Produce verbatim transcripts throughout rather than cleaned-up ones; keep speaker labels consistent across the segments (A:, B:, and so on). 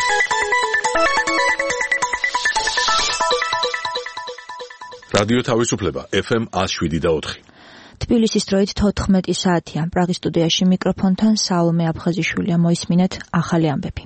A: რადიო თავისუფლება ეფ ემ one oh seven და four.
B: თბილისის დროით თოთხმეტი საათია. პრაღის სტუდიაში მიკროფონთან საულომე აფხაზიშვილია. მოისმინეთ ახალი ამბები.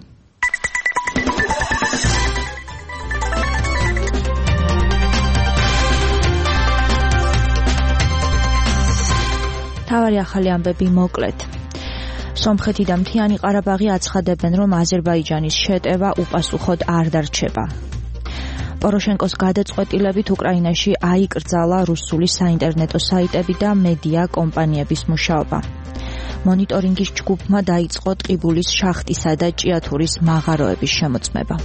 B: თავარი ახალი ამბები მოკლედ. სომხეთი და მთიანი ყარაბაღი აცხადებენ, რომ აზერბაიჯანის შეტევა უპასუხოდ არ დარჩება. პოროშენკოს გადაწყვეტილებით უკრაინაში აიკრძალა რუსული საინტერნეტო საიტები და მედია კომპანიების მუშაობა. მონიტორინგის ჯგუფმა დაიწყო ტყიბულის შახტისა და ჭიათურის მაღაროების შემოწმება.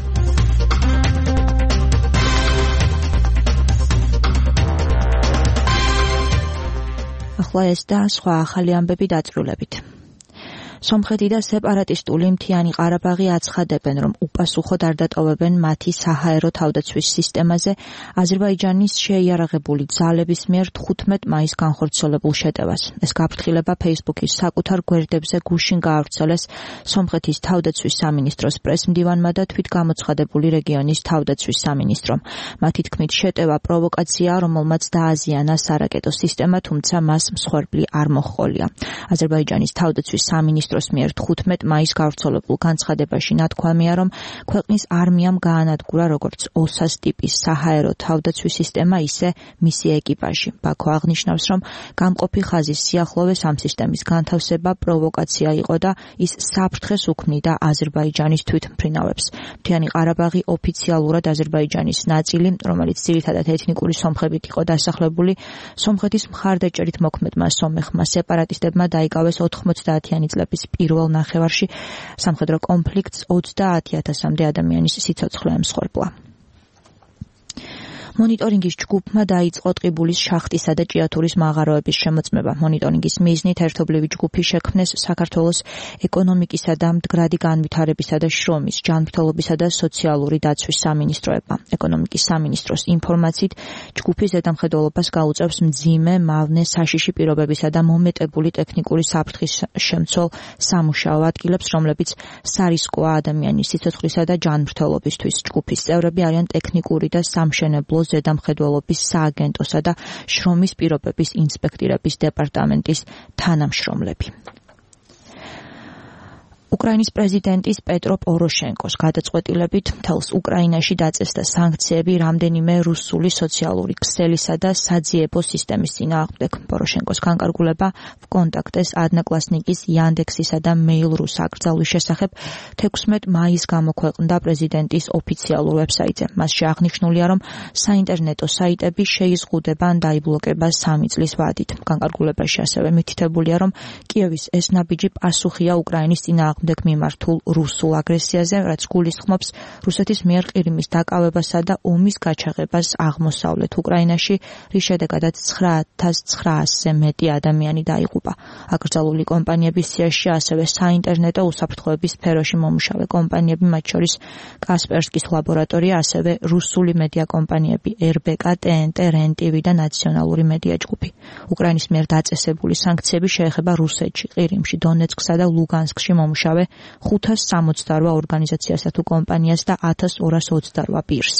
B: ახლა ეს და სხვა ახალი ამბები დაწვრილებით. სომხეთი და სეპარატისტული მთიანი ყარაბაღი აცხადებენ, რომ უპასუხოდ არ დატოვებენ მათი საჰაერო თავდაცვის სისტემაზე აზერბაიჯანის შეიარაღებული ძალების მიერ თხუთმეტ მაისს განხორციელებულ შეტევას. ეს გაფრთხილება Facebook-ის საკუთარ გვერდებზე გუშინ გაავრცელეს სომხეთის თავდაცვის სამინისტროს პრესმდივანმა და თვითგამოცხადებული რეგიონის თავდაცვის სამინისტრომ. მათი თქმით, შეტევა პროვოკაციაა, რომელმაც დააზიანა სარაკეტო სისტემა, თუმცა მას მსხვერპლი არ მოჰყოლია. აზერბაიჯანის თავდაცვის სამინისტროს მიერ თხუთმეტ მაისს გავრცელებულ განცხადებაში ნათქვამია, რომ ქვეყნის არმიამ გაანადგურა როგორც ოსას ტიპის საჰაერო თავდაცვის სისტემა, ისე მისი ეკიპაჟი. ბაქო აღნიშნავს, რომ გამყოფი ხაზის სიახლოვეს ამ სისტემის განთავსება პროვოკაცია იყო და ის საფრთხეს უქმნიდა აზერბაიჯანის თვითმფრინავებს. მთიანი ყარაბაღი ოფიციალურად აზერბაიჯანის ნაწილი, რომელიც ძირითადად ეთნიკური სომხებით იყო დასახლებული, სომხეთის მხარდაჭერით მოქმედმა სომეხმა სეპარატისტებმა დაიკავეს ოთხმოცდაათიანი წლების პირველ ნახევარში. სამხედრო კონფლიქტს ოცდაათი ათასამდე ადამიანის სიცოცხლე ემსხვერპლა. მონიტორინგის ჯგუფმა დაიწყო ტყიბულის შახტისა და ჭიათურის მაღაროების შემოწმება. მონიტორინგის მიზნით ერთობლივი ჯგუფი შექმნეს საქართველოს ეკონომიკისა და მდგრადი განვითარებისა და შრომის, ჯანმრთელობისა და სოციალური დაცვის სამინისტროებმა. ეკონომიკის სამინისტროს ინფორმაციით, ჯგუფი ზედამხედველობას გაუწევს მძიმე, მავნე, საშიში პირობებისა და მომეტებული ტექნიკური საფრთხის შემცველ სამუშაო ადგილებს, რომლებიც სარისკოა ადამიანის სიცოცხლისა და ჯანმრთელობისთვის. ჯგუფის წევრები არიან ტექნიკური და სამშენებლო ზედამხედველობის სააგენტოსა და შრომის პირობების ინსპექტირების დეპარტამენტის თანამშრომლები. უკრაინის პრეზიდენტის პეტრო პოროშენკოს გადაწყვეტილებით მთელს უკრაინაში დაწესდა სანქციები რამდენიმე რუსული სოციალური ქსელისა და საძიებო სისტემის წინააღმდეგ. პოროშენკოს განკარგულება ვკონტაქტეს, ადნაკლასნიკის, იანდექსისა და მეილ.რუს აკრძალვის შესახებ თექვსმეტ მაისს გამოქვეყნდა პრეზიდენტის ოფიციალურ ვებსაიტზე. მასში აღნიშნულია, რომ საინტერნეტო საიტები შეიზღუდება ან დაიბლოკება სამი წლის ვადით. განკარგულებაში ასევე მითითებულია, რომ კიევის ეს ნაბიჯი პასუხია უკრაინის წინააღმდეგ მიმართულ რუსულ აგრესიაზე, რაც გულისხმობს რუსეთის მიერ ყირიმის დაკავებასა და ომის გაჩაღებას აღმოსავლეთ უკრაინაში, რის შედეგადაც ცხრა ათას ცხრაასზე მეტი ადამიანი დაიღუპა. აკრძალული კომპანიების სიაში ასევე საინტერნეტო უსაფრთხოების სფეროში მომუშავე კომპანიები, მათ შორის კასპერსკის ლაბორატორია, ასევე რუსული მედია კომპანიები er be ka, T N T, REN-ტივი და ნაციონალური მედია ჯგუფი. უკრაინის მიერ დაწესებული სანქციები შეეხება რუსეთში, ყირიმში, დონეცკსა და ლუგანსკში მომუშავე ხუთას სამოცდაორ ორგანიზაციასა თუ კომპანიას და ათას ორას ოცდაორ პირს.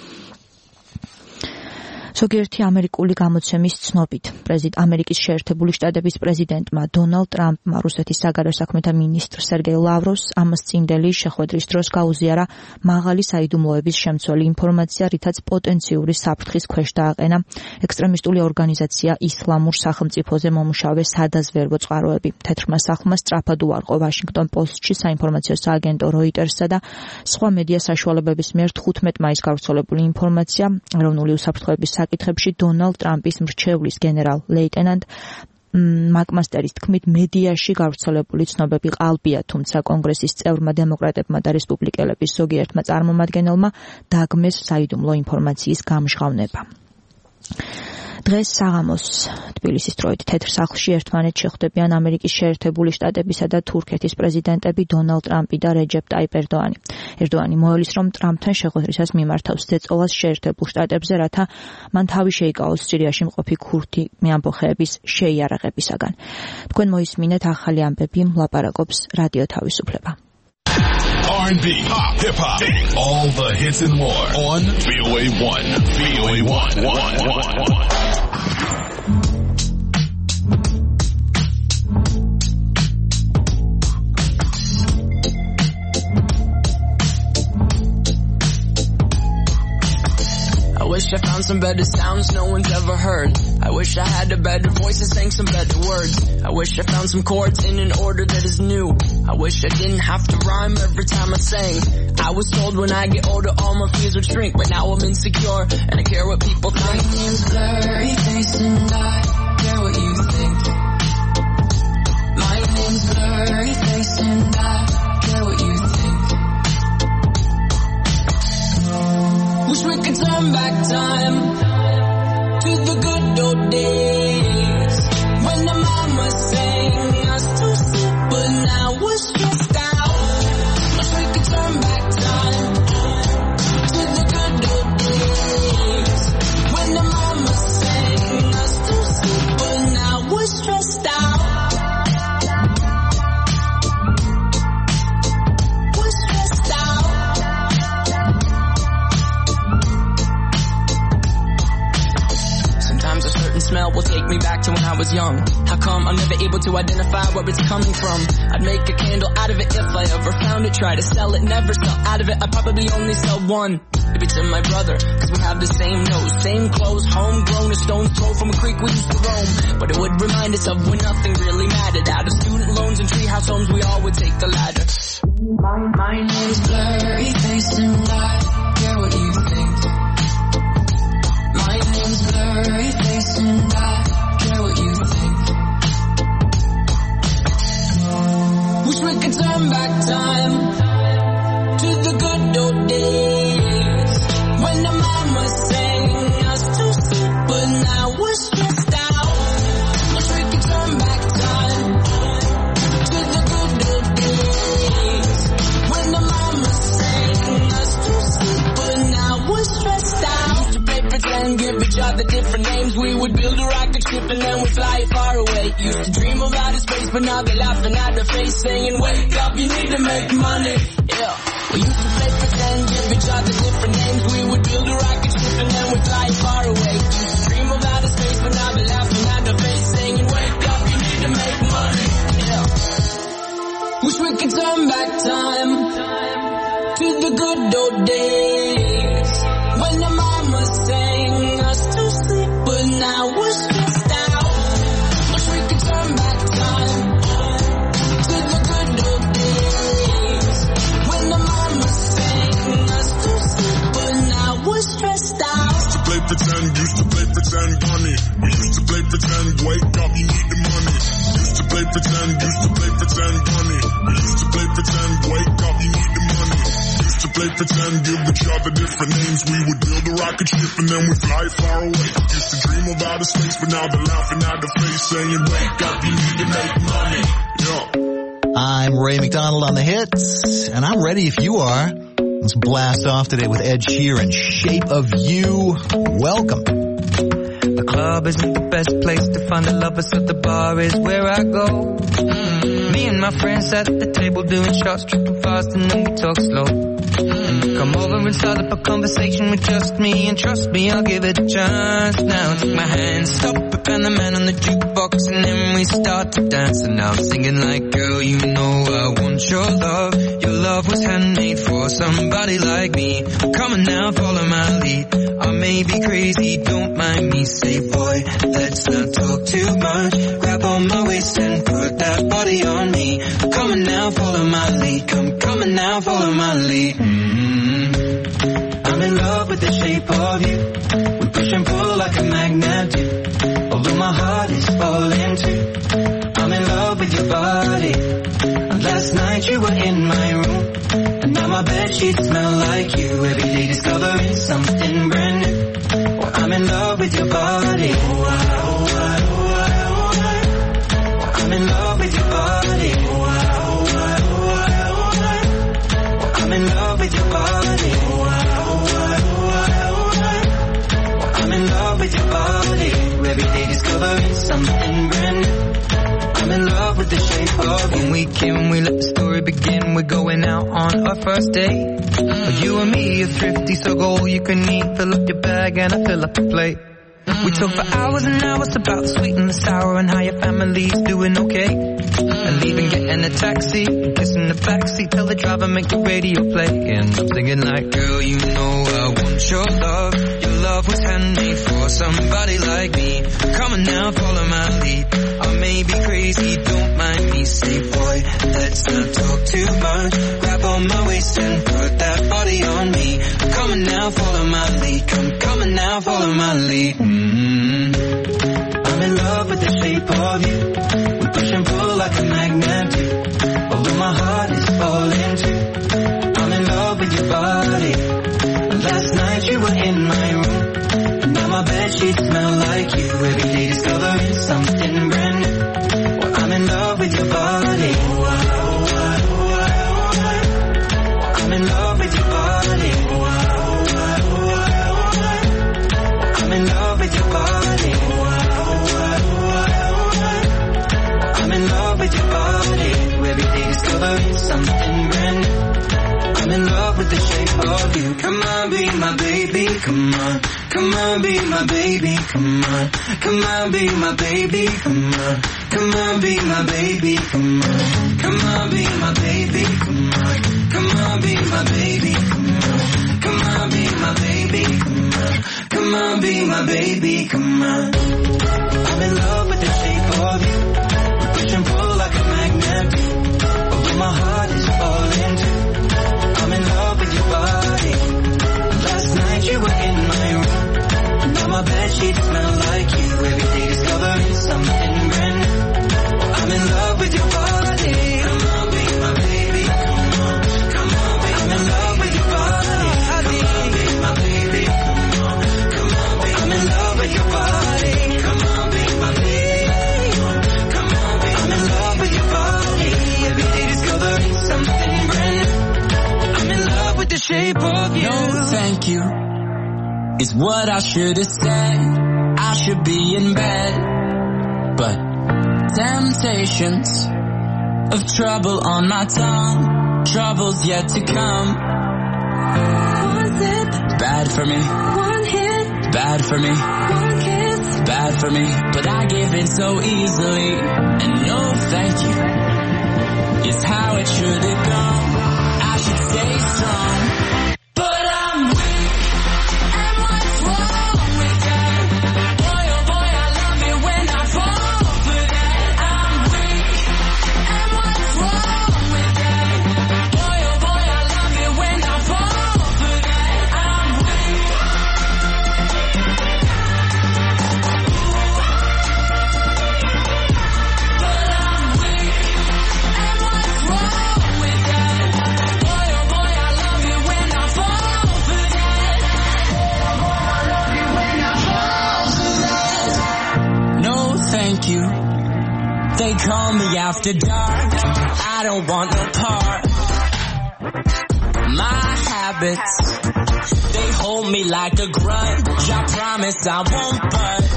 B: ზოგიერთი ამერიკული გამოცემის ცნობით, ამერიკის შეერთებული შტატების პრეზიდენტმა დონალდ ტრამპმა რუსეთის საგარეო საქმეთა მინისტრ სერგეი ლავროვს ამას წინდელი შეხვედრის დროს გაუზიარა მაღალი საიდუმლოების შემცველი ინფორმაცია, რითაც პოტენციური საფრთხის ქვეშ დააყენა ექსტრემისტული ორგანიზაცია ისლამურ სახელმწიფოზე მომუშავე სადაზვერვო წყაროები. თეთრმა სახლმა სწრაფად უარყო ვაშინგტონ პოსტში საინფორმაციო სააგენტო როიტერსა და სხვა მედია საშუალებების მიერ თხუთმეტ მაისს გავრცელებული ინფორმაცია ეროვნული უსაფრთხოების საკითხებში დონალდ ტრამპის მრჩევლის გენერალ-ლეიტენანტ მაკმასტერის თქმით, მედიაში გავრცელებული ცნობები ყალბია, თუმცა კონგრესის წევრმა დემოკრატებმა და რესპუბლიკელების ზოგიერთმა წარმომადგენელმა დაგმეს საიდუმლო ინფორმაციის გამჟღავნება. დღეს საღამოს თბილისის დროით თეთრ სახლში ერთმანეთს შეხვდებიან ამერიკის შეერთებული შტატებისა და თურქეთის პრეზიდენტები დონალდ ტრამპი და რეჯეპ ტაიპ ერდოანი. ერდოანი მოელის, რომ ტრამპთან შეხვედრისას მიმართავს ზეწოლას შეერთებულ შტატებზე, რათა მან თავი შეიკავოს სირიაში მყოფი ქურთი მეამბოხეების შეიარაღებისაგან. თქვენ მოისმინეთ ახალი ამბები, ლაპარაკობს რადიო თავისუფლება.
A: R and B, pop, hip hop, all the hits and more on V O A one. V O A one. one, one, one.
C: I wish I found some better sounds no one's ever heard. I wish I had a better voice and sang some better words. I wish I found some chords in an order that is new. I wish I didn't have to rhyme every time I sang. I was told when I get older all my fears would shrink, but now I'm insecure and I care what people think. My name's Blurry Face and I care what you think. My name's Blurry Face and I care what you think. Wish we could turn back time to the good old days when the mama sang us to sleep, but now we're stressed out. Wish we could turn back time to the good old days when the mama sang us to sleep, but now we're stressed out. We're stressed out. Sometimes a certain smell will take me back to when I was young. How come I'm never able to identify where it's coming from? I'd make a candle out of it if I ever found it. Try to sell it, never sell out of it. I'd probably only sell one. Maybe to my brother, cause we have the same nose, same clothes, homegrown, a stone's throw from a creek we used to roam. But it would remind us of when nothing really mattered. Out of student loans and treehouse homes, we all would take the ladder. My, my name's Blurry Face and I care what you think. My name's Blurry Face and I care what you think. Wish we could turn back time to the good old days when the mama sang us to sleep, but now we're stressed out. Wish we could turn back time to the good old days when the mama sang us to sleep, but now we're stressed out. Used to play pretend, give each other different names. We would build a rocket ship and then we'd fly far away. Used to dream of outer space, but now they're laughing at the face, saying, wake up, you need to make money. Yeah. We used to play pretend, give each other different names. We would build a rocket ship and then we'd fly far away. Used to dream of outer space, but now they're laughing at the face, saying, wake up, you need to make money. Yeah. Wish we could turn back time to the good old days when the mama sang us to sleep, but now we're stressed out. Wish we could turn back time to the good old days when the mama sang us to sleep, but now we're stressed out.
D: Used to play pretend, used to play pretend, money. We used to play pretend, wake up, you need the money. Used to play pretend, used to play pretend, money. We used to play pretend, wake up, you need the money. Used to play pretend, give each other different names. We would build a rocket ship and then we fly far away. Used to dream of outer space, but now they're laughing at the face, saying, wake up, you need to make money. Yeah.
E: I'm Ray McDonald on the hits, and I'm ready if you are. Let's blast off today with Ed Sheeran, Shape of You. Welcome.
F: The club isn't the best place to find a lover, so the bar is where I go. Mm-hmm. Me and my friends at the table doing shots, tripping fast, and then we talk slow. And you come over and start up a conversation with just me, and trust me, I'll give it a chance. Now take my hand, stop it, and the man on the jukebox, and then we start to dance. And now I'm singing like, girl, you know I want your love. Your love was handmade for somebody like me. Come on now, follow my lead. I may be crazy, don't mind me. Say, boy, let's not talk too much. Grab on my waist and put that body on me. Come on now, follow my lead. Come, come on now, follow my lead. Mm-hmm. I'm in love with the shape of you. We push and pull like a magnet do. Although my heart is falling too. I'm in love with your body. Last night you were in my room, and now my bedsheets smell like you. Every day discovering something brand new. Well, I'm in love with your body. Oh, I, oh, I, oh, I, oh, I. Well, I'm in love with your body. Oh, I, oh, I, oh, I, oh, I. Well, I'm in love with your body. Oh, I, oh, I, oh, I, oh, I. Well, I'm in love with your body. Every day discovering something brand new. I'm in in love with the shape of you. When we came, we let the story begin. We're going out on our first date. Mm. You and me are thrifty, so go all you can eat. Fill up your bag and I fill up the plate. Mm. We talk for hours and hours about the sweet and the sour and how your family's doing okay. Mm. And leaving, getting a taxi, kissing the backseat, tell the driver make the radio play. And I'm singing like, girl, you know I want your love. Your love was handmade for somebody like me. Come on now, follow my lead. I may be crazy, don't mind me. Say, boy, let's not talk too much. Grab on my waist and put that body on me. Come on now, follow my lead. Come, come on now, follow my lead. Mm-hmm. I'm in love with the shape of you. We push and pull like a magnet do. Although my heart is falling too. I'm in love with your body. Last night you were in my room. And now my bedsheets smell like you. Every day discovering something brand new. Well, I'm in love with your body. I'm in love with your body. I'm in love with your body. I'm in love with your body. Every day discovering something brand new. I'm in love with the shape of you. Come on, be my baby, come on. Come on, be my baby, come on. Come on, be my baby, come on. Come on, be my baby, come on. Come on, be my baby, come on. Come on, be my baby, come on. Come on, be my baby, come on. Come on, be my baby, come on. I'm in love with the shape of you. We push and pull like a magnet do. Although my heart is falling too. I'm in love with your body. Last night you were in my room. Now my bedsheets smell like you. Every day discovering something brand new. I'm in love with your body. Come on, be my baby. Come on, come on, be I'm in love with your body. Come on, be my baby. Come on, come on, be I'm in love with your body. Come on, be my baby. Come on, be I'm in love with your body. Every day discovering something brand new. I'm in love with the shape of you.
C: No, thank you. Is what I should have said. I should be in bed. But temptations of trouble on my tongue. Trouble's yet to come. One sip. Bad for me. One hit. Bad for me. One kiss. Bad for me. But I give in so easily. And no thank you is how it should have gone. I should stay strong. But I'm weak. And what's wrong with that? Boy, oh boy, I love it when I fall for that. I'm weak. And what's wrong with that? Boy, oh boy, I love it when I fall for that. I'm weak. But I'm weak. And what's wrong with that? Boy, oh boy, I love it when I fall for that. No, thank you. They call me after dark. I don't want no part. My habits, they hold me like a grudge. I promise I won't budge.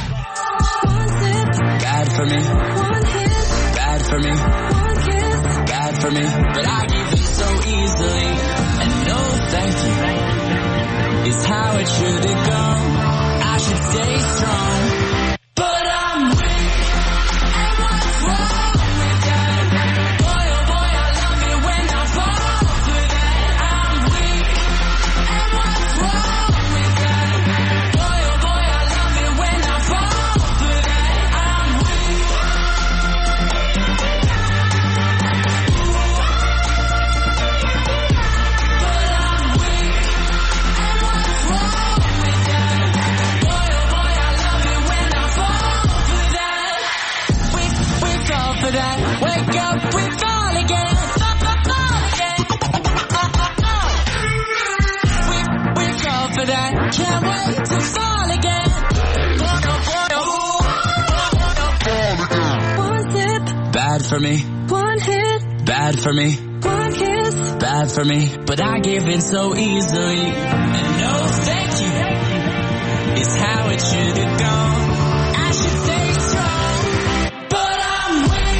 C: Bad for me. Bad for me. Bad for me. But I give in so easily. And no thank you is how it should have gone. I should stay strong. But I'm weak. And what's wrong with that? Boy, oh boy, I love it when I fall for that. I'm weak. And what's wrong with that? Boy, oh boy, I love it when I fall for that. I'm weak. But I'm weak. And what's wrong with that? Boy, oh boy, I love it when I fall for that. We, we fall for that. Wake up, we fall again. Fall, fall, fall again. We, we fall for that. Can't wait to fall again. Wanna, wanna, one sip. Bad for me. One hit. Bad for me. One kiss. Bad for me. But I give in so easily. And no thank you is how it should have gone. I should stay strong. But I'm weak.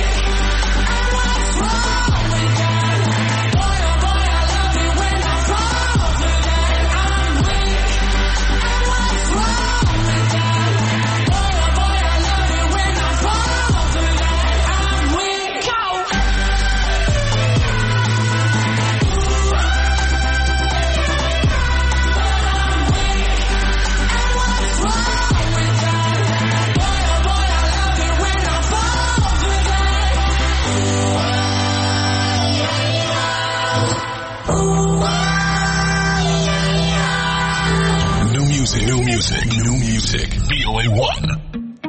A: New music, new music, new music. V O A one.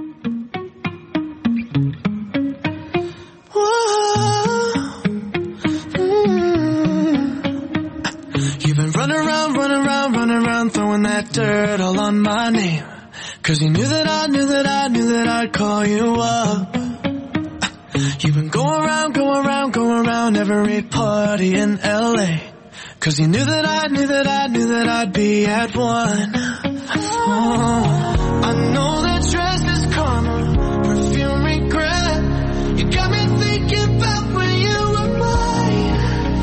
G: Throwing that dirt all on my name, 'cause you knew that I knew that I knew that I'd call you up. You've been going around, going around, going around every party in L A, 'cause you knew that I knew that I knew that I'd be at one. Oh, I know that dress is karma, perfume regret. You got me thinking about when you were mine.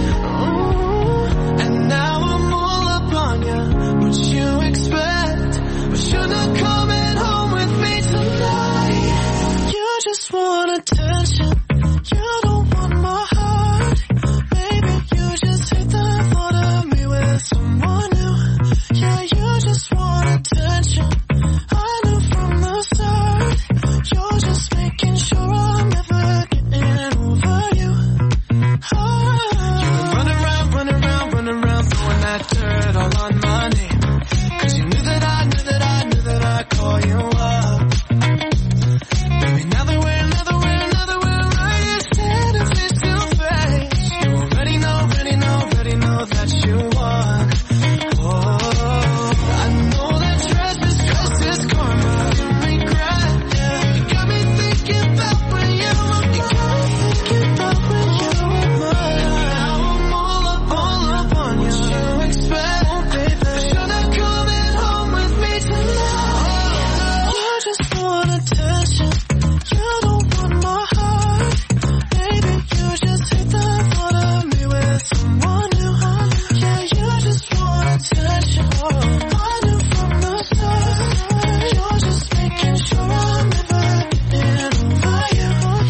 G: Oh, and now I'm all up on you. What you expect, but you're not coming home with me tonight. You just want attention, you don't want my heart. Baby, you just hate the thought of me with someone new. Yeah, you just want attention, I knew from the start. You're just making sure I'm never getting over you. Oh, you've been running around, running around, running around, throwing that dirt all on my name. You knew that I knew that I knew that I'd call you up. Baby, now that we're, now that we're, now that we're right here standing face to face, you already know, already know, already know that you won. Oh, I know that dress is, dress is karma, you regret. Yeah, you got me thinking about when you were mine. You got me thinking about when you were mine. Now I'm all up, all up on you. What you expect, oh, baby? You're not coming home with me tonight. You just want attention, you don't want my heart. Baby, you just hate the thought of me with someone new. Yeah, you just want attention, I knew from the start. You're just making sure I'm never getting over you. What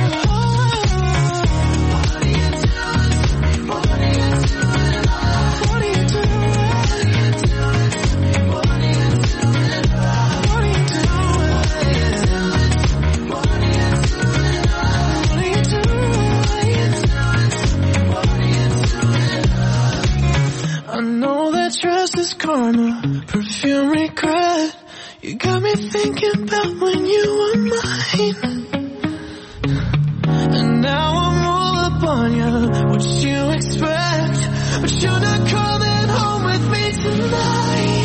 G: are you doing to me? What are you doing? What are you doing? What are you doing? What are you I know that dress is karma, perfume regret. You got me thinking about when you were mine. And now I'm all up on you. What you expect, but you're not coming home with me tonight.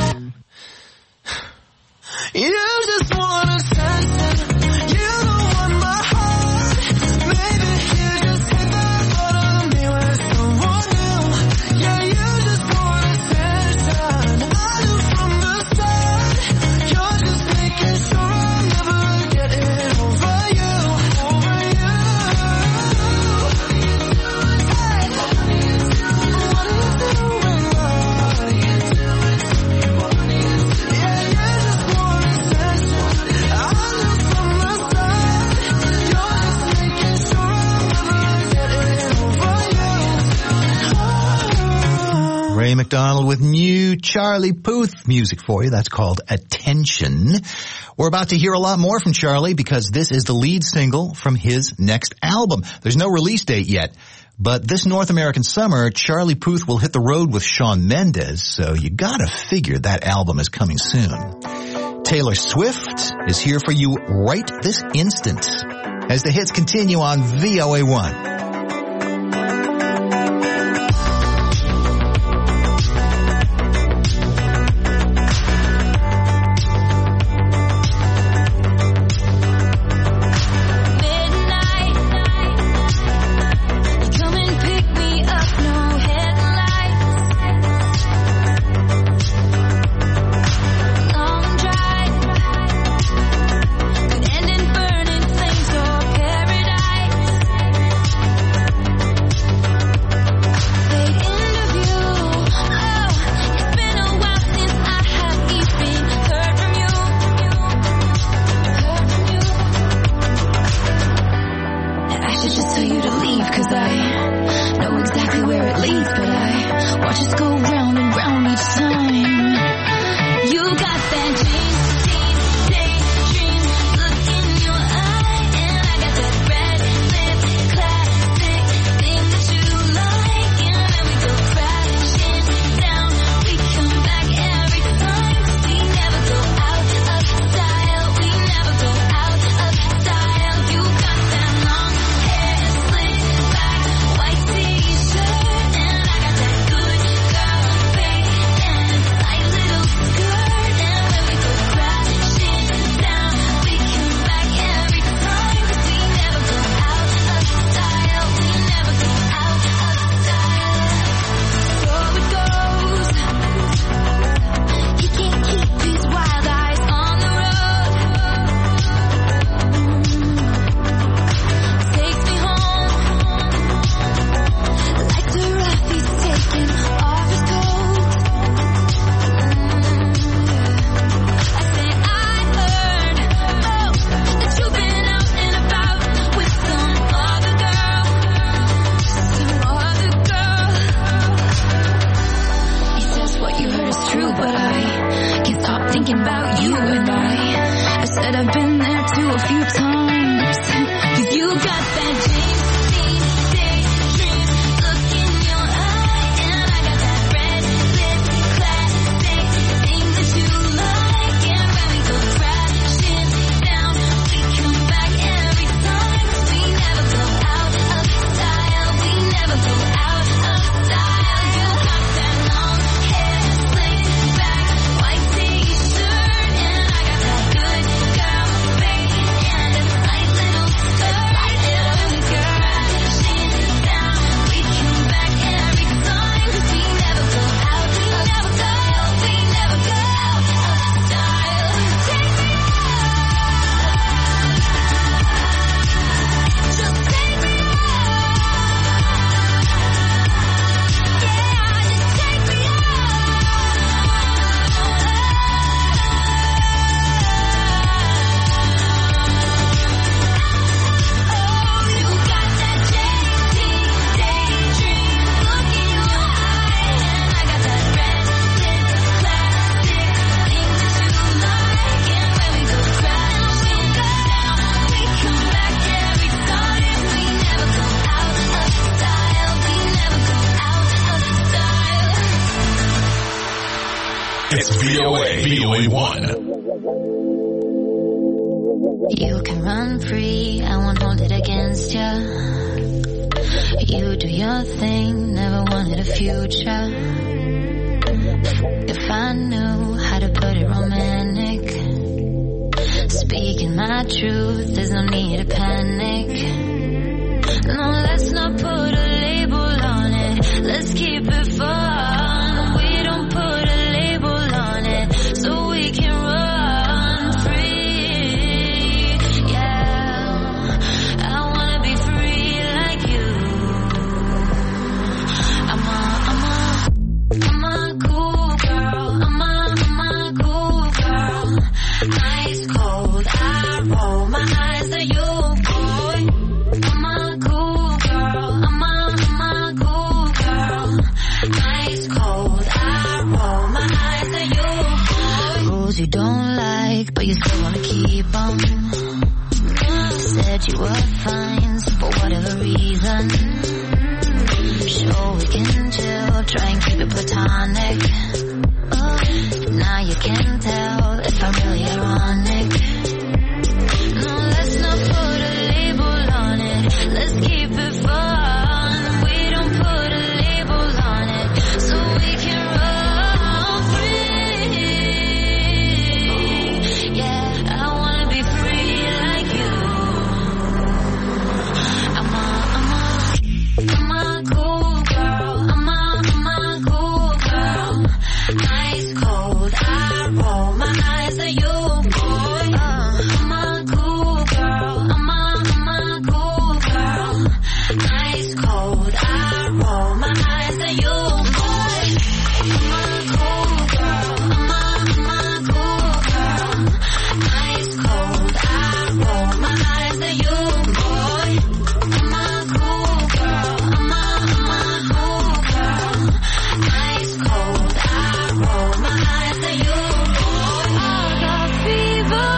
G: You just want attention, you don't want my heart. Maybe you just hate the thought of me with someone new. Yeah, you just want attention, I knew from the start. You're just making sure I'm never getting over you, over you. What are you doing? Hey, what are you doing? What are you doing? What are you doing? What are you doing? Yeah, you just want attention, I knew from the start. You're just making sure I'm never getting over you.
E: Ray McDonald with new Charlie Puth music for you. That's called Attention. We're about to hear a lot more from Charlie because this is the lead single from his next album. There's no release date yet, but this North American summer, Charlie Puth will hit the road with Shawn Mendes, so you gotta figure that album is coming soon. Taylor Swift is here for you right this instant as the hits continue on V O A one.
C: Look in your eye, and I got that red lip classic thing that you like.
A: It's V O A, V O A one.
H: You can run free, I won't hold it against ya. You do your thing, never wanted a future. If I knew how to put it romantic, speaking my truth, there's no need to panic. No, let's not put a label on it, let's keep it fun. We don't put a label on it, so we can run free. Yeah, I wanna be free like you. I'm a, I'm a, I'm a cool girl. I'm a, I'm a cool girl. Ice cold, I roll my eyes at you, boy. I'm a cool girl. I'm a, I'm a cool girl. Ice cold, I roll my eyes at you, boy. Rules you don't like, but you still wanna keep them. Said you were fine for whatever reason. Sure we can chill, try and keep it platonic. Oh, now you can tell if I'm really ironic. No, let's not put a label on it, let's keep it fun. We don't put a label on it, so we can run free. Yeah, I wanna be free like you. I'm a, I'm a, I'm a cool girl. I'm a, I'm a cool girl. Ice cold, I roll my eyes at you, boy. Uh, I'm a cool girl. I'm a, I'm a cool girl. Ice cold, I roll my eyes at you, boy. I'm a cool girl. I'm a, I'm a cool girl. Ice cold, I roll my eyes at you, boy. I'm a cool girl. I'm a, I'm a cool girl. Ice cold, I roll my eyes at you, boy. I got fever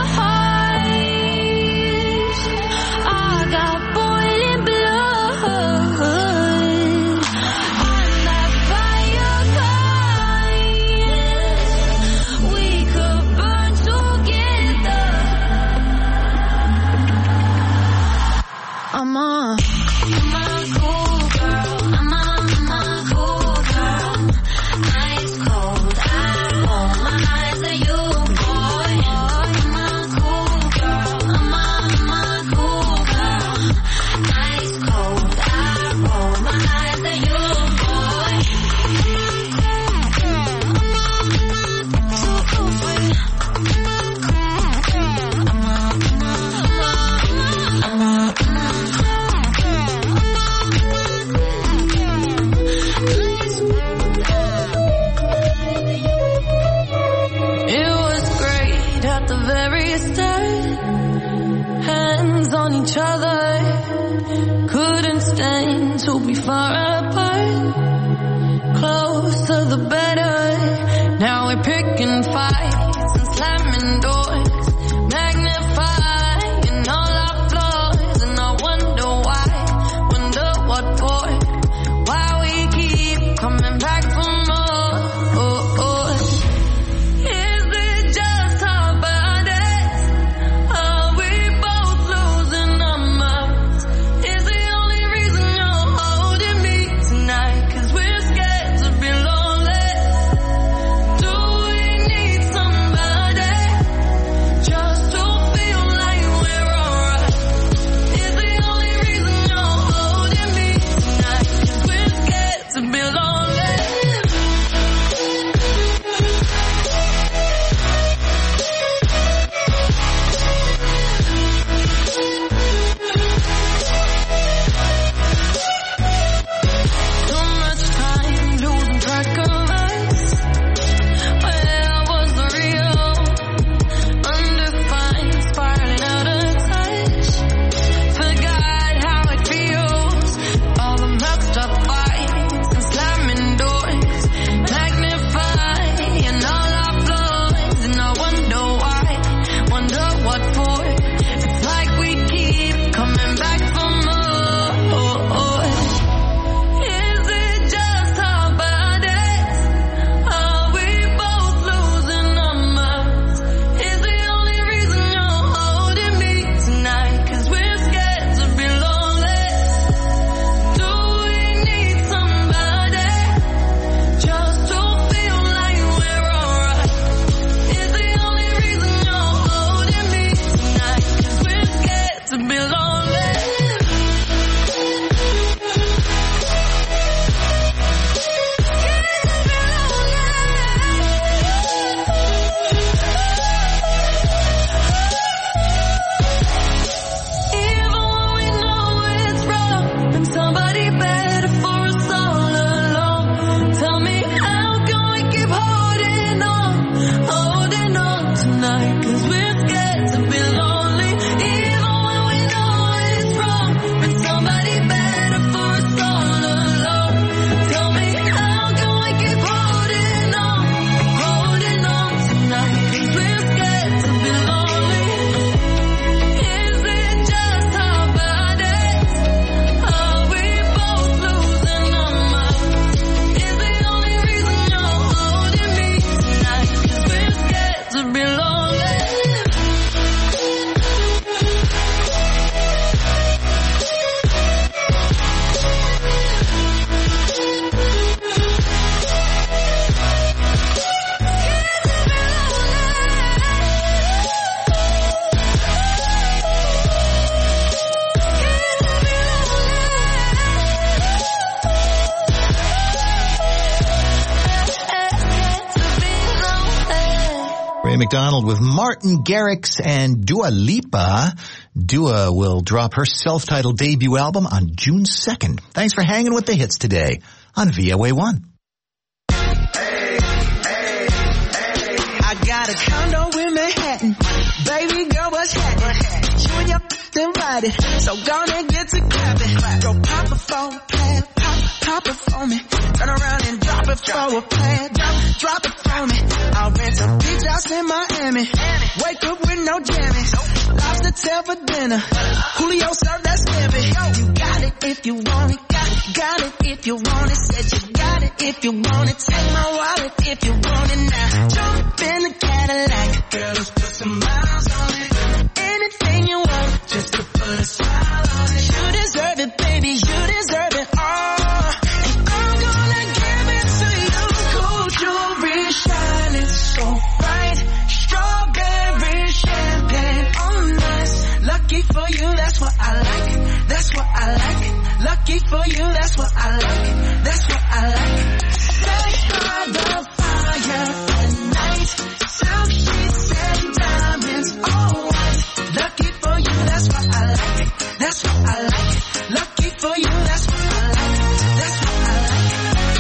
H: hearts, I got boiling blood. I'm that fire kind, we could burn together. I'm a, I'm a cool girl. I'm a, I'm a cool girl. Ice cold, I roll my eyes at you, boy. I'm a cool girl. I'm a, I'm a cool girl. Ice cold, I roll my eyes at you, boy. So cool for you. I'm a, I'm a, I'm a, I'm a, It was great at the very start. Hands on each other, couldn't stand to be far apart. Closer the better. Now we're picking fights and slamming doors, magnifying all our flaws. And I wonder why, wonder what for, why we keep coming back for more. Oh, oh. Is it just our bodies? Are we both losing our minds? Is the only reason you're holding me?
E: McDonald with Martin Garrix and Dua Lipa. Dua will drop her self-titled debut album on June second. Thanks for hanging with the hits today on V O A one.
G: Hey, hey, hey. I got a condo in Manhattan. Baby girl, what's happening? You and your invited, so gonna get to clapping. Go pop a phone, plan, pop, pop it for me. Turn around and drop it for a plan, drop, drop it for me. I'll rent a beach house in Miami. Wake up with no jammies. Lobster tail for dinner. Julio served that scampi. You got it if you want it. Got it, got it if you want it. Said you got it if you want it. Take my wallet if you want it now. Jump in the Cadillac. Girl, let's put some miles on it. Anything you want, just to put a smile on it. You deserve it, baby, you deserve it all. And I'm gonna give it to you. Gold jewelry shining so bright. Strawberry champagne on us. Lucky for you, that's what I like. That's what I like. Lucky for you, that's what I like. That's what I like. Stay by the fire at night. Silk sheets and diamonds, all white. Lucky for you, that's what I like. That's what I like. Lucky for you, that's what I like. That's what I like.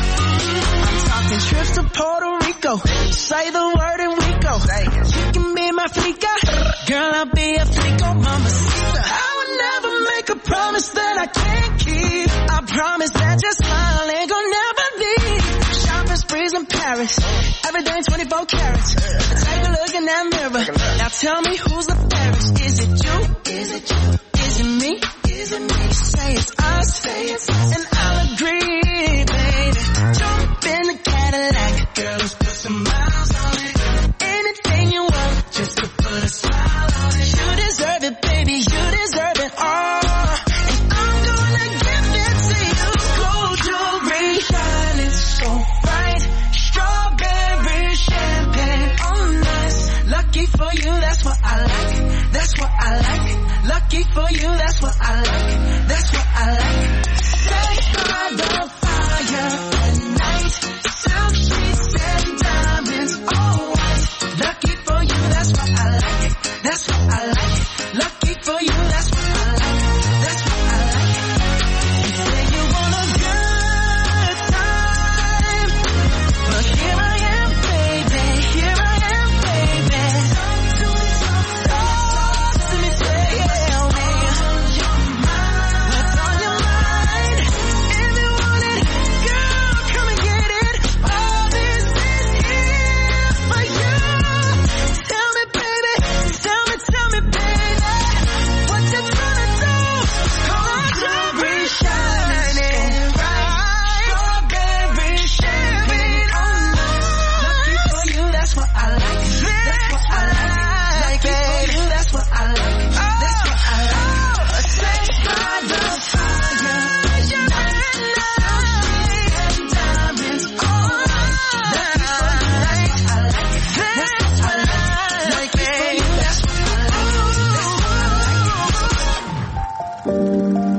G: I'm talking trips to Puerto Rico. Say the word and we go. You can be my flica. Girl, I'll be a flico, mamacita. I would never make a promise that I can't keep. I promise that your smile ain't gonna never leave. Shopping sprees in Paris. Everything twenty-four carats. Take a look in that mirror. Now tell me who's the fairest. Is it you? Is it you? Is it me? Is it me? Say it's us. Say it's us. And I'll agree, baby. Jump in the Cadillac. Girl, let's put some miles on it. Anything you want, just to put a smile on it. You deserve it, baby. You deserve it all. And I'm gonna give it to you. Gold jewelry shining so bright. Strawberry champagne on us. Lucky for you, that's what I like. That's what I like. Lucky for you, that's what I like. That's what I like. Stay by the fire at night. Silk sheets and diamonds, all white. Lucky for you, that's what I like. That's what I like. Lucky for you, that's what I like. That's what I like. You say you want a good time, but here I am, baby. Here I am, baby. Talk to me, tell me what's on your mind. If you want it, girl, come and get it. All this is here for you. Tell me, baby, tell me, tell me, baby, what you tryna do? Gold jewelry shining bright. Strawberry champagne on us. Lucky for you, that's what I like. That's what I like. Lucky for you, that's what I like. That's what I like. Stay by the fire at night. And diamonds on us. Lucky for you, that's what I like. That's what I like. Lucky for you, that's what I like. That's what I like.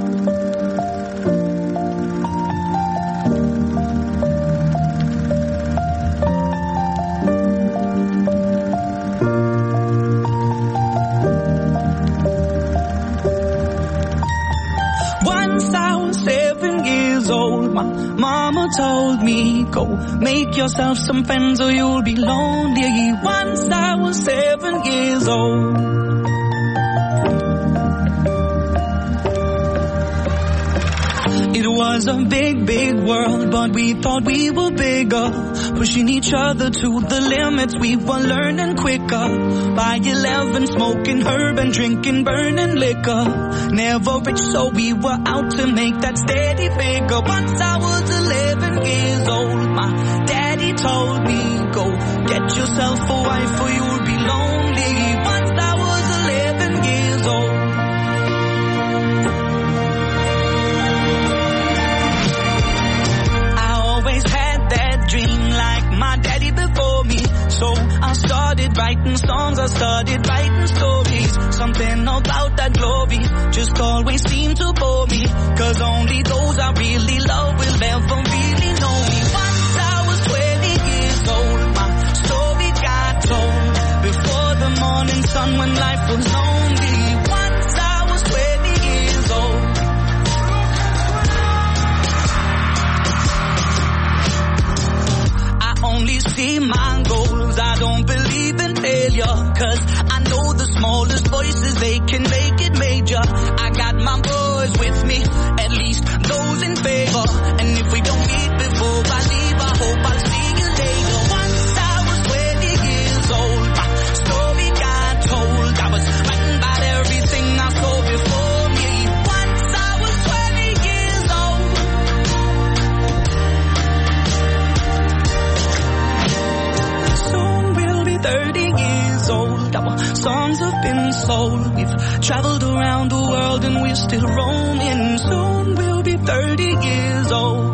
F: Once I was seven years old, my mama told me, go make yourself some friends or you'll be lonely. Once I was seven years old. It was a big, big world, but we thought we were bigger. Pushing each other to the limits, we were learning quicker. By eleven, smoking herb and drinking burning liquor. Never rich, so we were out to make that steady figure. Once I was eleven years old, my daddy told me, go get yourself a wife or you'll be lonely. Once I was eleven years old. Dream like my daddy before me. So I started writing songs, I started writing stories. Something about that glory just always seemed to bore me. Cause only those I really love will ever really know me. Once I was twenty years old, my story got told.
C: fun when life was lonely. Once I was twenty years old. I only see my goals. I don't believe in failure, cause I know the smallest voices, they can make it major. I got my boys with me, at least those in favor. And if we don't meet before I leave, I hope I'll see you later. Once I was twenty years old, my story got told. I was writing about everything I saw before me. Once I was twenty years old. Soon we'll be thirty years old. Our songs have been sold. We've traveled around the world and we're still roaming. Soon we'll be thirty years old.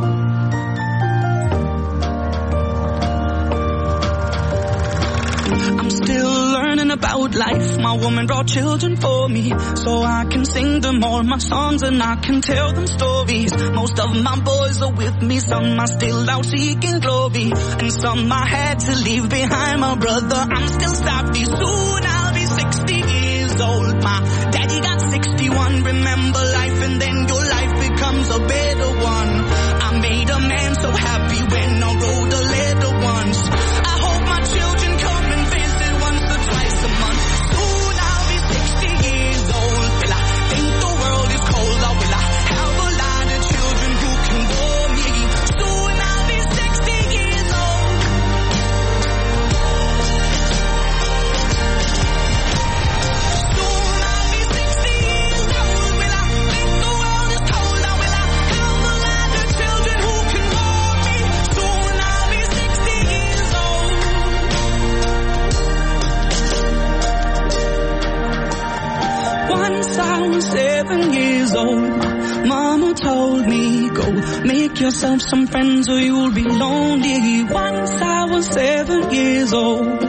C: I'm still learning about life. My woman brought children for me, so I can sing them all my songs and I can tell them stories. Most of my boys are with me, some are still out seeking glory, and some I had to leave behind. My brother, I'm still savvy. Soon I'll be sixty years old. My daddy got sixty-one. Remember life and then your life becomes a better one. I made a man so happy when I wrote a letter once. I hope my children come and visit once or twice a month. Soon I'll be sixty years old. Will I think the world is cold, or will I have a lot of children who can bore me? Soon I'll be sixty years old. Soon I'll be sixty years old. Will I think the world is cold, or will I have a lot of children who can bore me? Soon I'll be sixty years old. Once I was seven years old. Mama told me, go make yourself some friends or you'll be lonely. Once I was seven years old.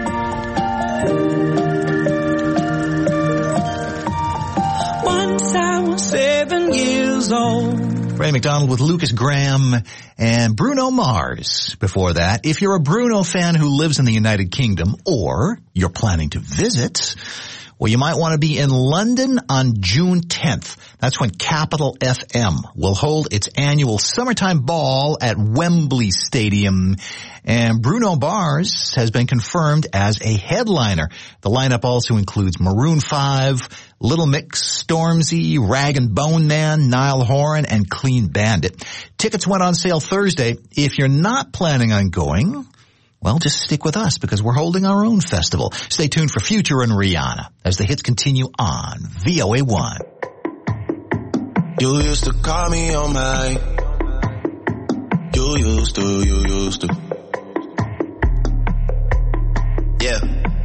C: Once I was seven years old.
E: Ray McDonald with Lucas Graham and Bruno Mars before that. If you're a Bruno fan who lives in the United Kingdom, or you're planning to visit, well, you might want to be in London on June tenth. That's when Capital F M will hold its annual summertime ball at Wembley Stadium. And Bruno Mars has been confirmed as a headliner. The lineup also includes Maroon five, Little Mix, Stormzy, Rag and Bone Man, Niall Horan, and Clean Bandit. Tickets went on sale Thursday. If you're not planning on going, well, just stick with us because we're holding our own festival. Stay tuned for Future and Rihanna as the hits continue on V O A one.
I: You used to call me on my, you used to, you used to. Yeah.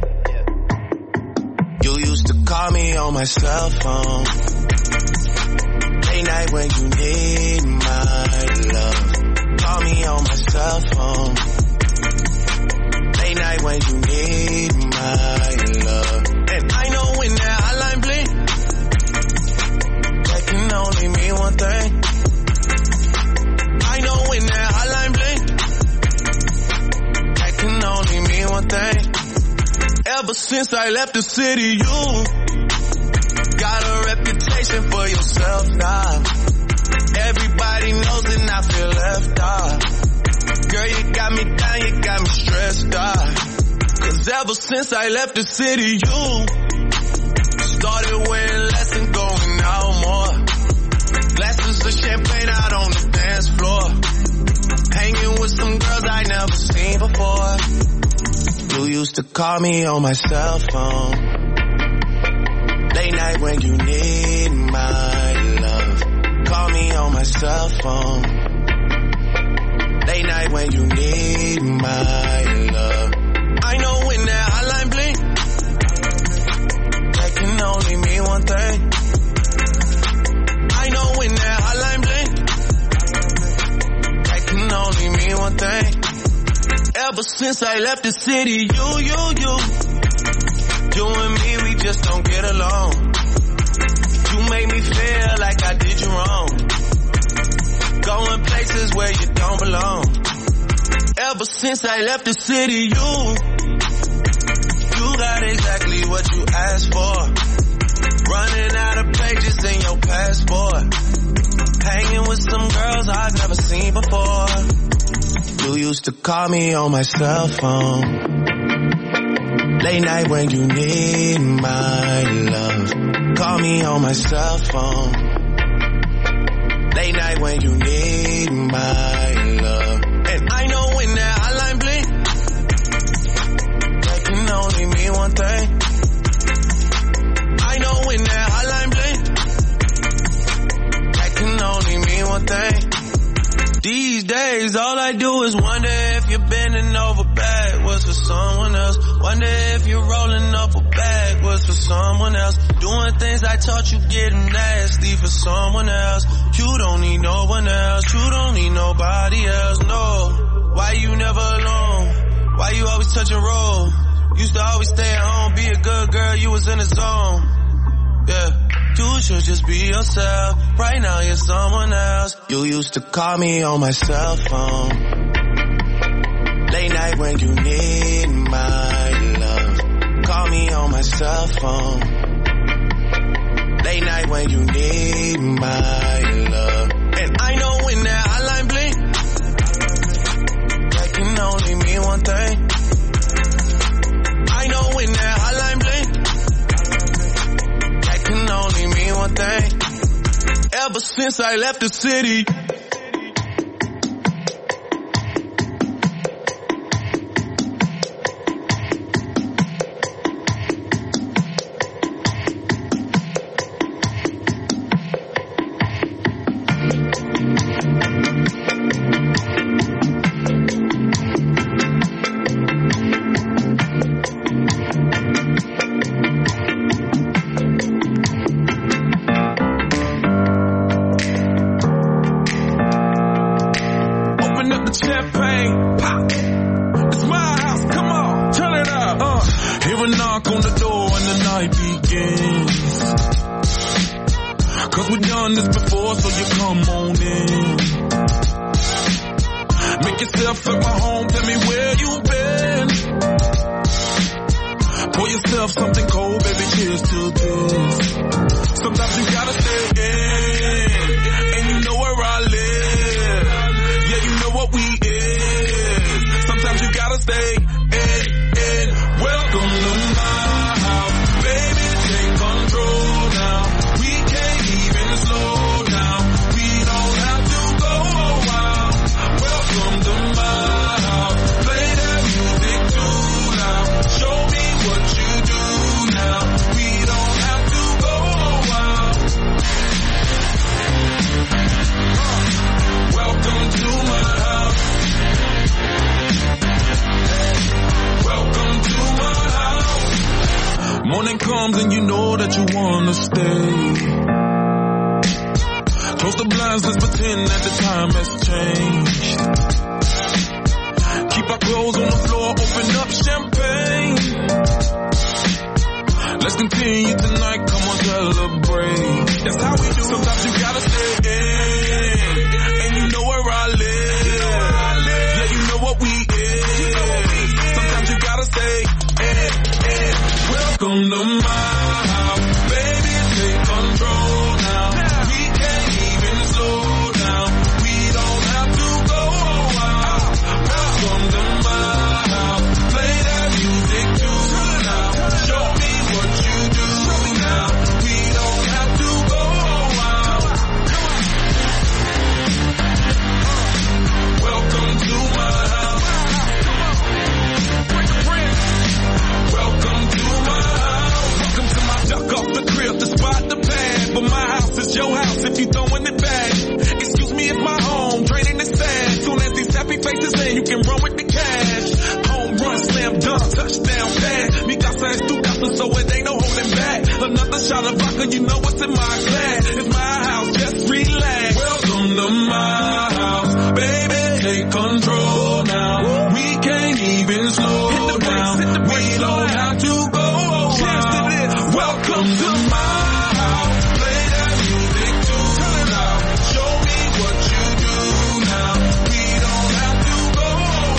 I: You used to call me on my cell phone. Late night when you need my love. Call me on my cell phone. Late night when you need my love. And I know when that hotline blink, that can only mean one thing. I know when that hotline blink, that can only mean one thing. Ever since I left the city, you got a reputation for yourself now. Everybody knows and I feel left out. Girl, you got me down, you got me stressed out. Cause ever since I left the city, you started wearing less and going out more. Glasses of champagne out on the dance floor. Hanging with some girls I never seen before. You used to call me on my cell phone. Late night when you need my love. Call me on my cell phone. Late night when you need my love. I know when that hotline blink, that can only mean one thing. I know when that hotline blink, that can only mean one thing. Ever since I left the city, you, you, you, you and me, we just don't get along. You make me feel like I did you wrong. Going places where you don't belong. Ever since I left the city, you, you got exactly what you asked for. Running out of pages in your passport. Hanging with some girls I've never seen before. You used to call me on my cell phone. Late night when you need my love. Call me on my cell phone. Late night when you need my love. And I know when that hotline blink, that can only mean one thing. I know when that hotline blink, that can only mean one thing. These days, all I do is wonder if you're bending over backwards for someone else. Wonder if you're rolling up a backwards for someone else. Doing things I taught you getting nasty for someone else. You don't need no one else. You don't need nobody else, no. Why you never alone? Why you always touch and roll? Used to always stay at home, be a good girl, you was in the zone. Yeah. You should just be yourself. Right now you're someone else. You used to call me on my cell phone. Late night when you need my love. Call me on my cell phone. Late night when you need my love. And I know when that hotline blink, that can only mean one thing. I know when that hotline blink, can only mean one thing. Ever since I left the city,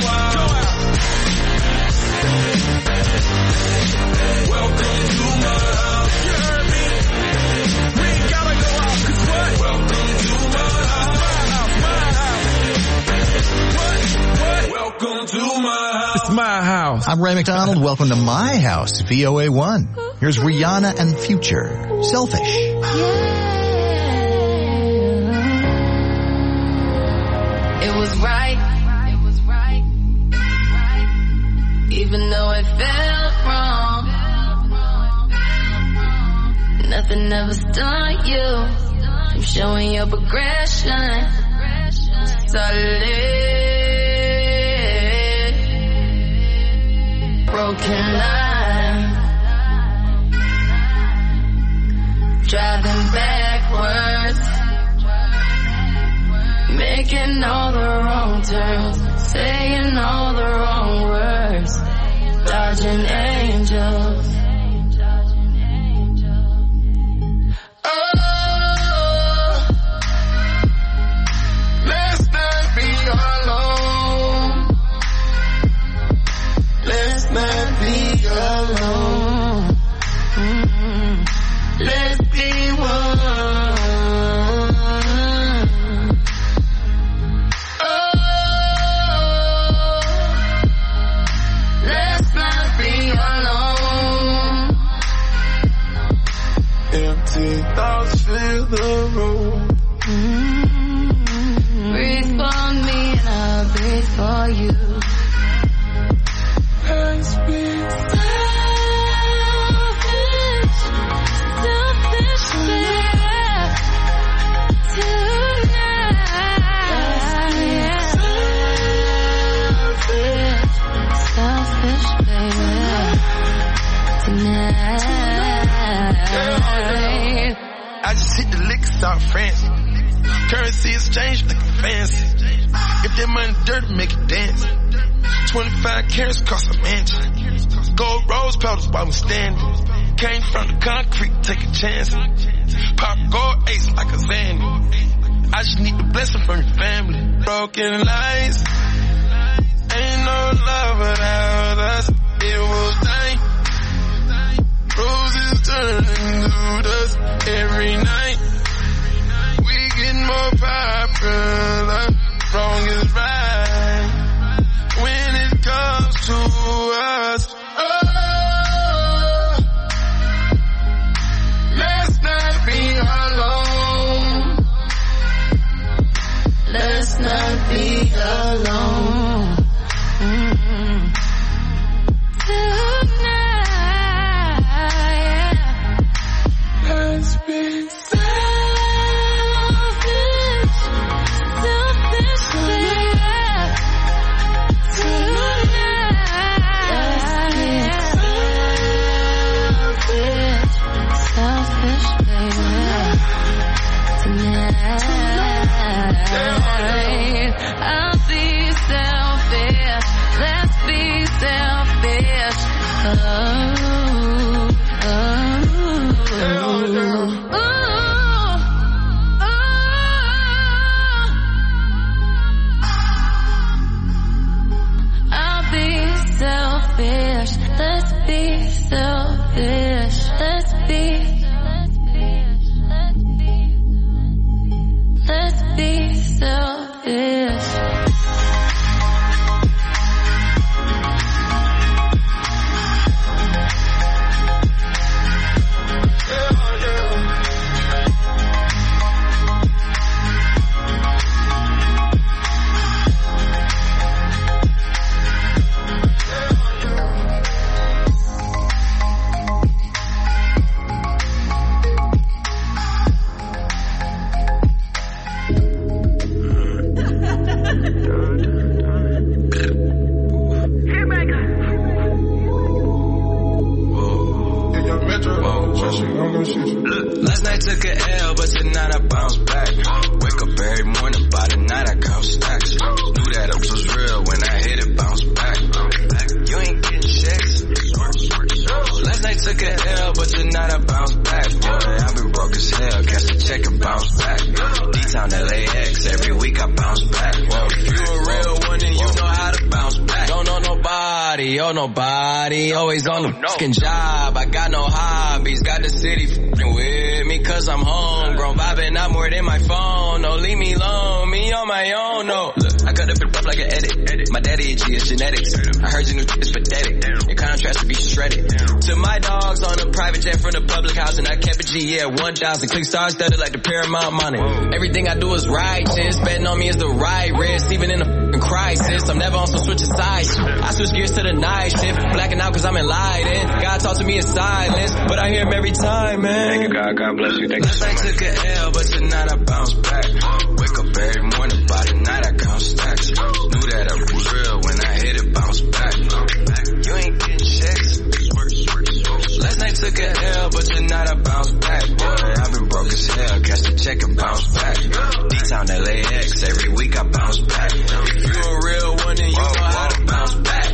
C: welcome to my
I: Welcome to my house. It's my house.
E: I'm Ray McDonald. Welcome to my house, V O A one. Here's Rihanna and Future. Selfish.
H: It was right. It was right. Even though it felt wrong. Nothing ever stunned you from showing your progression. Solid. Broken line. Driving backwards. Making all the wrong turns. Saying all the wrong words. Dodging angels.
I: Let's not be alone. Mm-hmm. Let's be one. Oh, let's not be alone. Empty thoughts fill the room. Mm-hmm.
H: Breathe for me and I'll breathe for you.
I: Let's be
H: selfish, selfish, yeah. Tonight, selfish, baby. Tonight.
I: I just hit the liquor store, France. Currency exchange looking fancy. If that money dirty, make it dance. twenty-five carats cost a mansion. Gold rose petals while we standing. Came from the concrete, take a chance. Pop gold ace like a Zandy. I just need the blessing from your family. Broken lights. Ain't no love without us. It was night. Roses turning to dust every night. We get more popular. Wrong is right. When it comes to us, oh, let's not be alone.
H: Let's not be alone. Mm-hmm. Tonight,
I: let's be
H: selfish, selfish, yeah. Selfish, baby. Tonight, I'll be selfish. Let's be selfish. Oh, oh, oh, oh. I'll be selfish. Let's be selfish. Let's be. Let's be selfish.
F: Last night took an L, but tonight I bounce back. Wake up every morning, by the night I count stacks. Knew that ups was real when I hit it, bounce back. You ain't getting checks. Last night took an L, but tonight I bounce back. Boy, I've been broke as hell, cash the check and bounce back. D-Town L A X, every week I bounce back. Whoa, if you a real one, then you know how to bounce back. Don't know nobody, oh nobody, always on the fucking job. I got no hobbies, got the city fucking with me cause I'm homegrown. Vibing out more than my phone, no leave me alone, me on my own, no. Look, I cut the
J: rough like an edit. My daddy itchy, it's genetics. I heard your new is pathetic. Your contrast to be shredded. To my dogs on a private jet from the public house, and I kept a G, yeah, one thousand. Click stars studded like the Paramount money. Everything I do is righteous. Betting on me is the right risk, even in a crisis. I'm never on some switch of sides. I switch gears to the night shift. Blacking out cause I'm enlightened. God talks to me in silence, but I hear him every time, man.
K: Thank you, God. God bless you. Thank you so
J: much. Last night took an L, but tonight I bounce back. Wake up every morning, by the night I count stacks. Knew that I was real when I hit it, bounce back. You ain't getting checks. Last night took an L, but tonight I bounce back. Boy, I've been broke as hell. Catch the check and bounce back. D-Town L A X, every week I bounce back. If you a real one, then you know how to bounce back.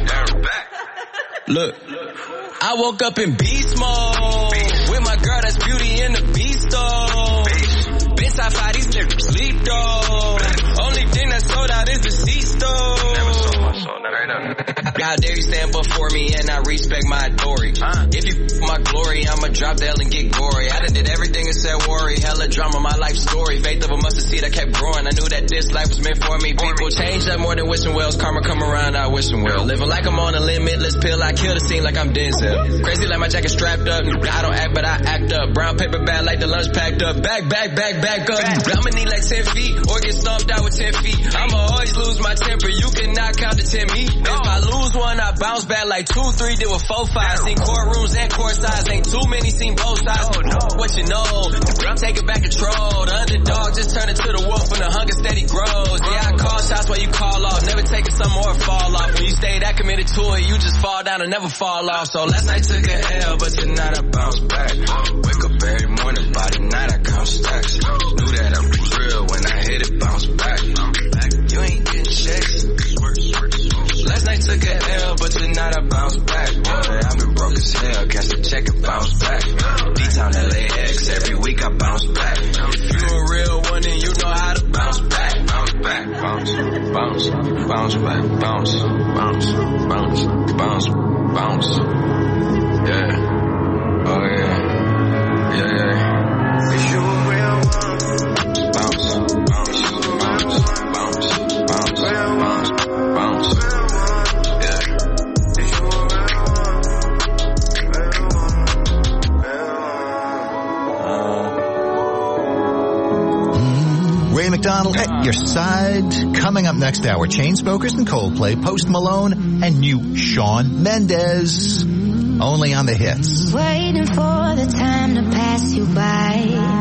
J: Look, I woke up in beast mode with my girl that's Beauty in the Beast though. Been sci fi, these niggas sleep though. Only thing that sold out is the C-Store. Never sold my soul, never heard of it. How dare you stand before me and I respect my authority. Uh, if you f my glory, I'ma drop the L and get gory. I done did everything and said worry. Hella drama, my life story. Faith of a mustard seed, I kept growing. I knew that this life was meant for me. People change up more than wishing wells. Karma come around, I wishing well. Living like I'm on a limitless pill. I kill the scene like I'm Denzel. Crazy like my jacket strapped up. I don't act, but I act up. Brown paper bag like the lunch packed up. Back, back, back, back up. I'ma need like ten feet or get stomped out with ten feet. I'ma always lose my temper. You cannot count to ten me. If I lose one, I bounce back like two, three, did with four, five. Seen courtrooms and court sides. Ain't too many seen both sides. What you know? I'm taking back control. The underdog just turned into the wolf and the hunger steady grows. Yeah, I call shots while you call off. Never taking some more fall off. When you stay that committed to it, you just fall down and never fall off. So last night took an L, but tonight I bounce back. Wake up every morning, by the night I count stacks. Knew that I was real when I hit it, bounce back. You ain't getting checks. Last night took an L, but tonight I bounce back. Boy, I've been broke as hell. Catch the check and bounce back. D-Town L A X, every week I bounce back. If you a real one, then you know how to bounce back. Bounce back, bounce, bounce, bounce back, bounce, bounce, bounce, bounce, bounce. Yeah, oh yeah, yeah, yeah. If you a real one, bounce, bounce, bounce, bounce, bounce, bounce, bounce.
E: Ray McDonald at your side. Coming up next hour, Chainsmokers and Coldplay, Post Malone, and new Shawn Mendes. Only on the hits.
H: Waiting for the time to pass you by.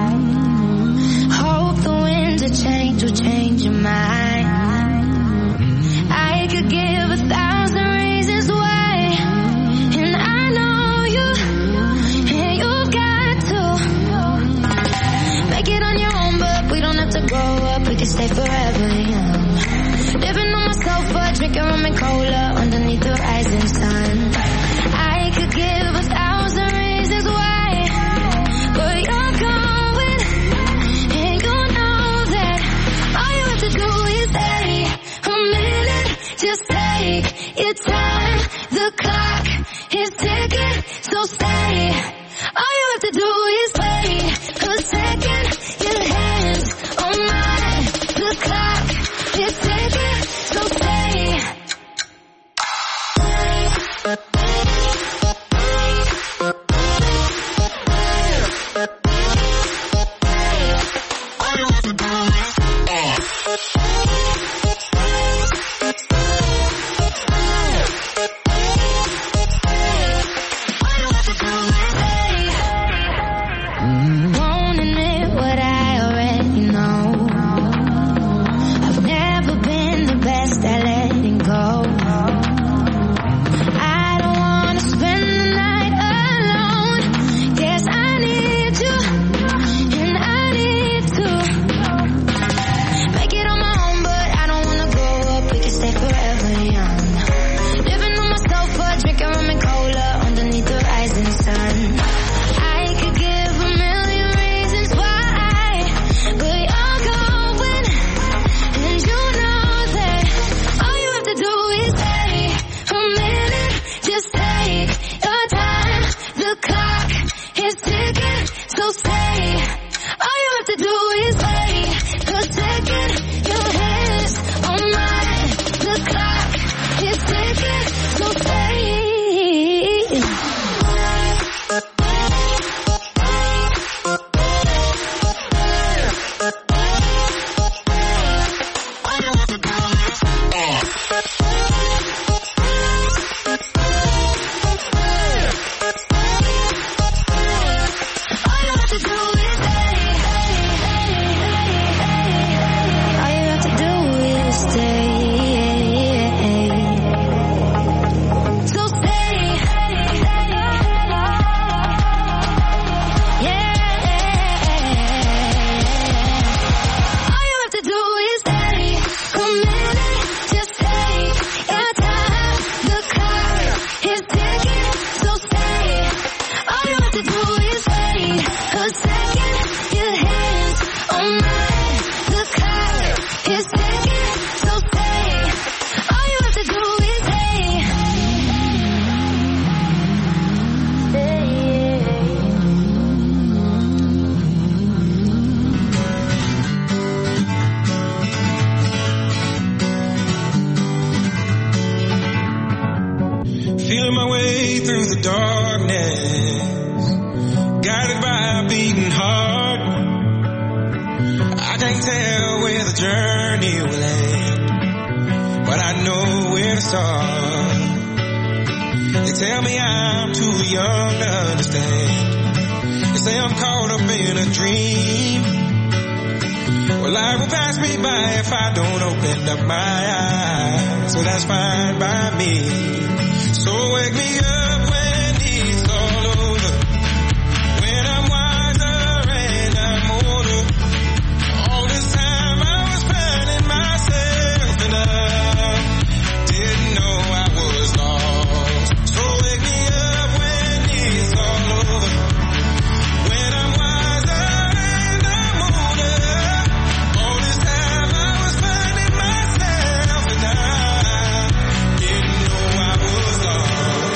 H: Hope the winds of change will change your mind. I could give a thousand reasons why, and I know you, and you've got to make it on your own, but we don't have to grow up, we can stay forever young. Living on my sofa, drinking rum and cola underneath the rising sun. I could give a thousand reasons why, but you're going, and you know that all you have to do is stay a minute. Just take your time, the clock is ticking, so stay. All you have to do is wait a second, your hands on mine, the clock is ticking, so stay. All you have to do is
K: Feeling my way through the darkness, guided by a beating heart. I can't tell where the journey will end, but I know where to start. They tell me I'm too young to understand. They say I'm caught up in a dream. Well, life will pass me by if I don't open up my eyes. So that's fine by me. So wake me up when it's all over, when I'm wiser and I'm older. All this time I was finding myself and I didn't know I was lost. So wake me up when it's all over, when I'm wiser and I'm older. All this time I was finding myself and I didn't know I was lost.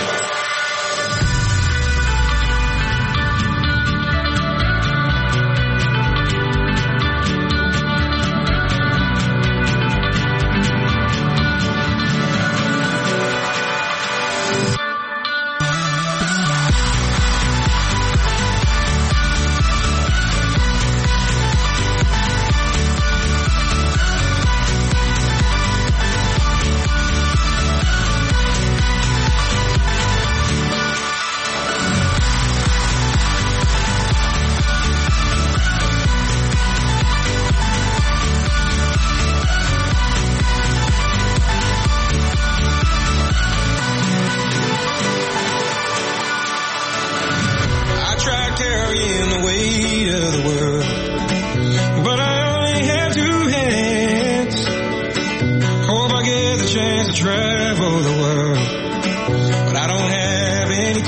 K: I tried carrying the weight of the world, but I only had two hands. Hope I get the chance to travel the world, but I don't have any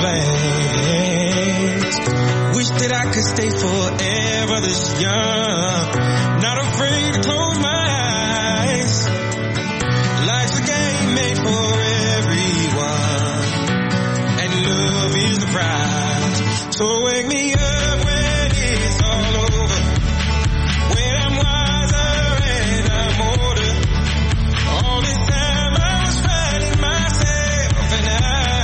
K: plans. Wish that I could stay forever this young, not afraid to close my eyes. Life's a game made for everyone, and love is the prize. So wake me up when it's all over, when I'm wiser and I'm older. All this time I was finding myself and I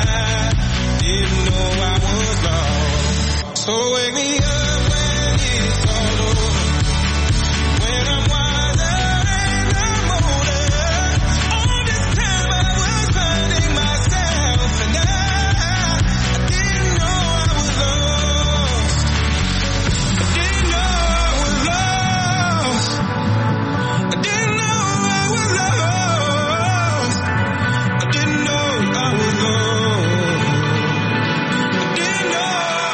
K: didn't know I was lost. So wake me up when it's all over, when I'm wiser and I'm older. All this time I was finding myself and I, I didn't know I was lost. I didn't know I was lost. I didn't know I was lost. I didn't know I was lost. I didn't know.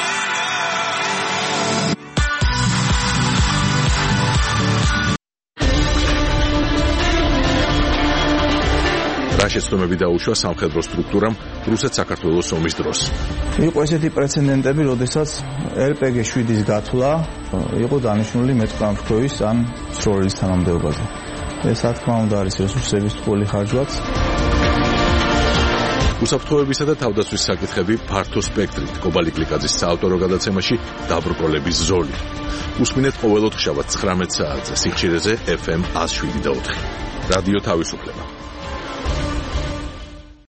L: რა შეცდომები დაუშვა სამხედრო სტრუქტურამ რუსეთ-საქართველოს ომის დროს.
M: იყო ესეთი პრეცედენტები, როდესაც ელ პე გი შვიდის გათვლა იყო დანიშნული მეტყამრთქოის ან სროლის თანამდებობაზე. ეს რა თქმა უნდა არის რესურსების ტყუილი ხარჯვაც.
L: უსაფრთხოებისა და თავდაცვის საკითხები ფართო სპექტრით კობალი კლიკაძის საავტორო გადაცემაში დაბრკოლების ზოლი. უსმინეთ ყოველ ოთხშაბათს ცხრამეტ საათზე სიხშირეზე ეფ ემ ათს შვიდი და ოთხი. რადიო თავისუფლება.